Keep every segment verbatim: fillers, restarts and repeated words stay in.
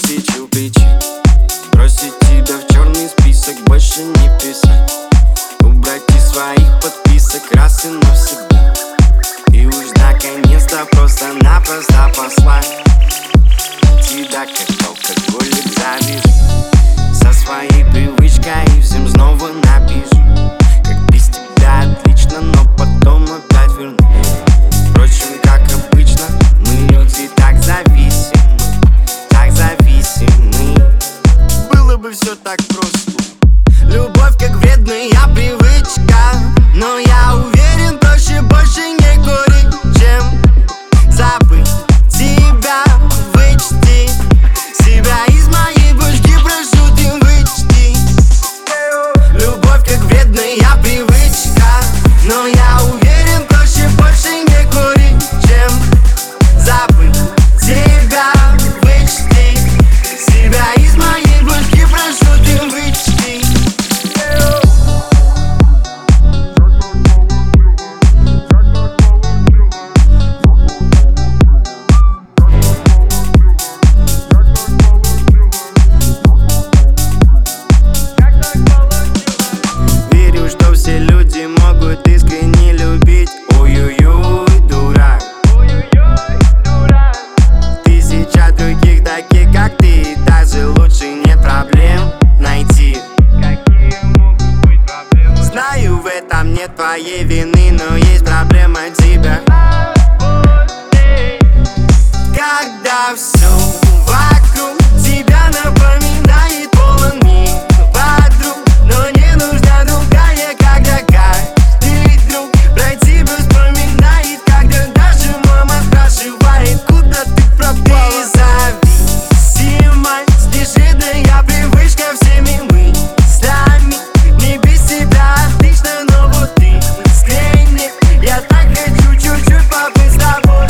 Чупи-чупи-чи. Бросить тебя в черный список, больше не писать. Убрать из своих подписок раз и навсегда. И уж наконец-то просто-напросто послать тебя, как алкоголик, завяжу. Со своей привычкой и всем снова напишу, как без тебя отлично, но потом опять верну. Впрочем, как обычно, мы люди так зависимы, так зависимы. Было бы все так просто. Любовь как вредная привычка, но я уверен, проще больше не курить, чем забыть тебя. Вычти себя из моей башки, прошу, ты вычти. Любовь как вредная привычка, но я уверен, проще больше не курить, чем забыть тебя. Вычти себя из моей башки, прошу, ты вычти. Верю, что все люди могут искренне любить. Ой-ой-ой, дурак. Тысяча других таких, как ты, даже лучше нет проблем найти. Знаю, в этом нет твоей вины, но есть проблема тебя. Когда все вокруг тебя напоминает полон мир подруг, но не нужна другая, когда каждый друг про тебя вспоминает, когда даже мама спрашивает, куда ты пропала. Зависимость, ежедневная привычка всеми мыслями. Не без тебя отлично, но вот ты скренни. Я так хочу чуть-чуть побыть с тобой.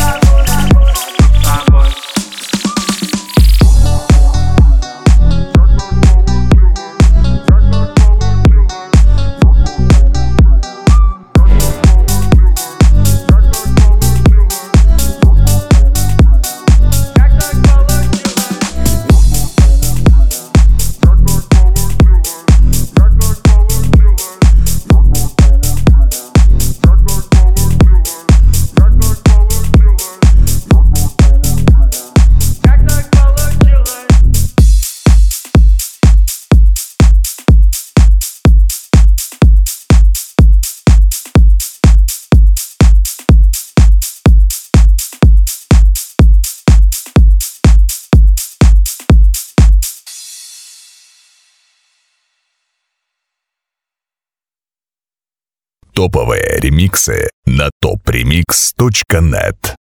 Топовые ремиксы на топ ремикс точка нет.